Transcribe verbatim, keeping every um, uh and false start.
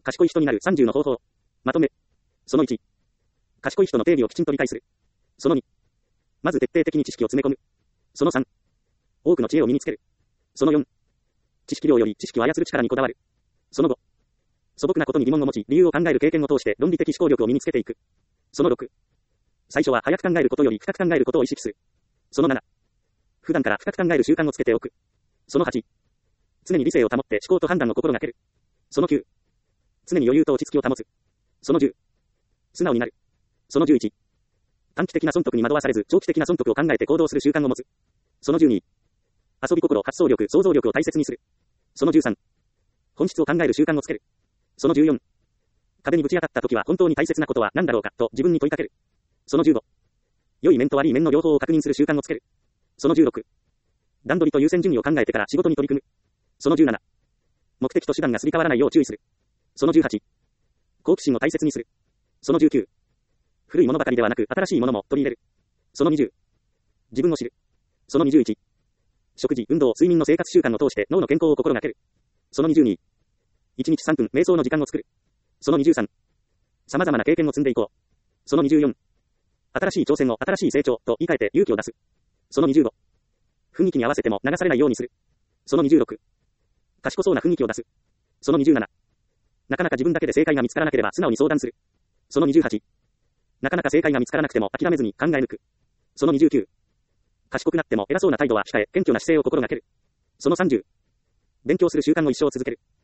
賢い人になるさんじゅうの方法。まとめ。そのいち。賢い人の定義をきちんと理解する。そのに。まず徹底的に知識を詰め込む。そのさん。多くの知恵を身につける。そのよん。知識量より知識を操る力にこだわる。そのご。素朴なことに疑問を持ち、理由を考える経験を通して論理的思考力を身につけていく。そのろく。最初は早く考えることより深く考えることを意識する。そのなな。普段から深く考える習慣をつけておく。そのはち。常に理性を保って思考と判断を心がける。そのきゅう。常に余裕と落ち着きを保つ。そのじゅう。素直になる。そのじゅういち。短期的な損得に惑わされず、長期的な損得を考えて行動する習慣を持つ。そのじゅうに。遊び心、発想力、想像力を大切にする。そのじゅうさん。本質を考える習慣をつける。そのじゅうよん。壁にぶち当たった時は本当に大切なことは何だろうかと自分に問いかける。そのじゅうご。良い面と悪い面の両方を確認する習慣をつける。そのじゅうろく。段取りと優先順位を考えてから仕事に取り組む。そのじゅうなな。目的と手段がすり替わらないよう注意する。そのじゅうはち。好奇心を大切にする。そのじゅうきゅう。古いものばかりではなく新しいものも取り入れる。そのにじゅう。自分を知る。そのにじゅういち。食事、運動、睡眠の生活習慣を通して脳の健康を心がける。そのにじゅうに。いちにちさんぷん瞑想の時間を作る。そのにじゅうさん。様々な経験を積んでいこう。そのにじゅうよん。新しい挑戦を新しい成長と言い換えて勇気を出す。そのにじゅうご。雰囲気に合わせても流されないようにする。そのにじゅうろく。賢そうな雰囲気を出す。そのにじゅうなな。なかなか自分だけで正解が見つからなければ素直に相談する。そのにじゅうはち。なかなか正解が見つからなくても諦めずに考え抜く。そのにじゅうきゅう。賢くなっても偉そうな態度は控え、謙虚な姿勢を心がける。そのさんじゅう。勉強する習慣を一生続ける。